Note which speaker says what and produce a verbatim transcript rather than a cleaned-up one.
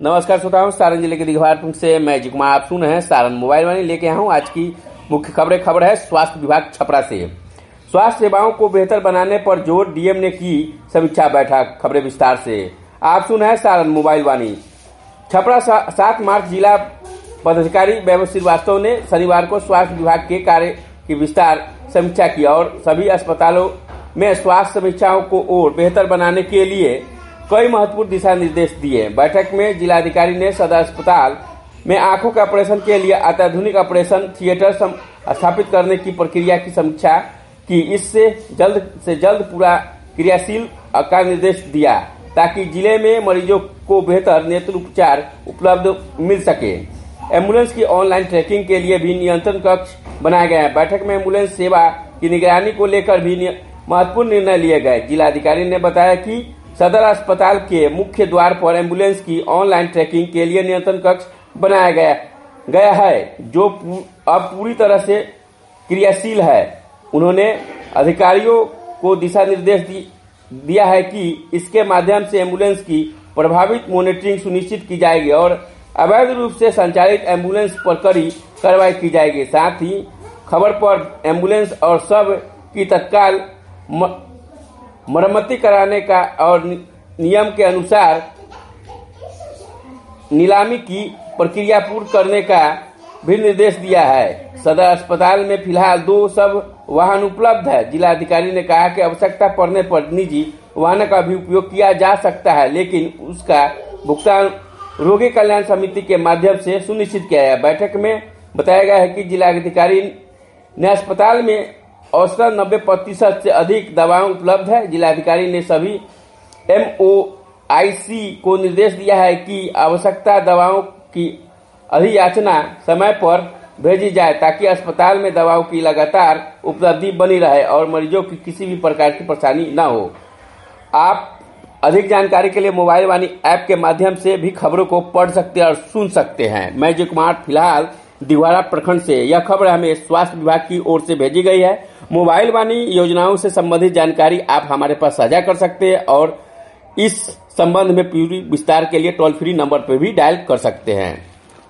Speaker 1: नमस्कार श्रोताओं, सारण जिले के दिघवारपुर से मैं अजय कुमार आप सुन रहे हैं सारण मोबाइल वाणी लेके आया हूं। आज की मुख्य खबरें खबर है स्वास्थ्य विभाग छपरा से। स्वास्थ्य सेवाओं को बेहतर बनाने पर जोर, डीएम ने की समीक्षा बैठक। खबरें विस्तार से आप सुन रहे हैं सारण मोबाइल वाणी। छपरा सात मार्च जिला पदाधिकारी वैभव श्रीवास्तव ने शनिवार को स्वास्थ्य विभाग के कार्य की विस्तार समीक्षा की और सभी अस्पतालों में स्वास्थ्य समीक्षाओं को और बेहतर बनाने के लिए कई महत्वपूर्ण दिशा निर्देश दिए। बैठक में जिलाधिकारी ने सदर अस्पताल में आंखों के ऑपरेशन के लिए अत्याधुनिक ऑपरेशन थिएटर स्थापित करने की प्रक्रिया की समीक्षा की। इससे जल्द से जल्द पूरा क्रियाशील का निर्देश दिया ताकि जिले में मरीजों को बेहतर नेत्र उपचार उपलब्ध मिल सके। एम्बुलेंस की ऑनलाइन ट्रैकिंग के लिए भी नियंत्रण कक्ष बनाया गया है। बैठक में एम्बुलेंस सेवा की निगरानी को लेकर भी महत्वपूर्ण निर्णय लिए गए। जिलाधिकारी ने बताया कि सदर अस्पताल के मुख्य द्वार पर एम्बुलेंस की ऑनलाइन ट्रैकिंग के लिए नियंत्रण कक्ष बनाया गया गया है, जो अब पूरी तरह से क्रियाशील है। उन्होंने अधिकारियों को दिशा निर्देश दी, दिया है कि इसके माध्यम से एम्बुलेंस की प्रभावित मॉनिटरिंग सुनिश्चित की जाएगी और अवैध रूप से संचालित एम्बुलेंस पर कड़ी कार्रवाई की जाएगी। साथ ही खबर पर एम्बुलेंस और सब की तत्काल मरम्मती कराने का और नियम के अनुसार नीलामी की प्रक्रिया पूर्ण करने का भी निर्देश दिया है। सदर अस्पताल में फिलहाल दो सब वाहन उपलब्ध है। जिलाधिकारी ने कहा कि आवश्यकता पड़ने पर निजी वाहनों का भी उपयोग किया जा सकता है, लेकिन उसका भुगतान रोगी कल्याण समिति के माध्यम से सुनिश्चित किया गया। बैठक में बताया गया है कि जिलाधिकारी ने अस्पताल में औसतन नब्बे प्रतिशत से अधिक दवाएं उपलब्ध है। जिलाधिकारी ने सभी एमओआईसी को निर्देश दिया है कि आवश्यकता दवाओं की अधियाचना समय पर भेजी जाए ताकि अस्पताल में दवाओं की लगातार उपलब्धि बनी रहे और मरीजों की किसी भी प्रकार की परेशानी न हो। आप अधिक जानकारी के लिए मोबाइल वाणी ऐप के माध्यम से भी खबरों को पढ़ सकते हैं और सुन सकते हैं। मैं अजय कुमार फिलहाल दिघवारा प्रखंड से। यह खबर हमें स्वास्थ्य विभाग की ओर से भेजी गई है। मोबाइल वाणी योजनाओं से संबंधित जानकारी आप हमारे पास साझा कर सकते हैं और इस संबंध में पूरी विस्तार के लिए टोल फ्री नंबर पर भी डायल कर सकते हैं।